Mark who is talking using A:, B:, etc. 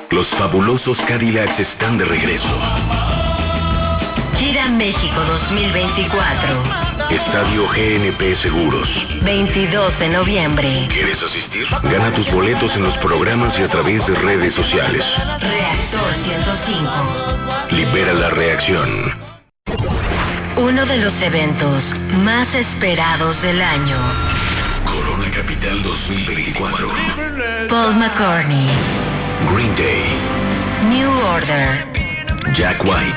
A: Los fabulosos Cadillacs están de regreso.
B: Gira México 2024.
A: Estadio GNP Seguros.
B: 22 de noviembre.
A: ¿Quieres asistir? Gana tus boletos en los programas y a través de redes sociales.
B: Reactor 105.
A: Libera la reacción.
B: Uno de los eventos más esperados del año.
A: Corona Capital 2024.
B: Paul McCartney.
A: Green Day.
B: New Order.
A: Jack White.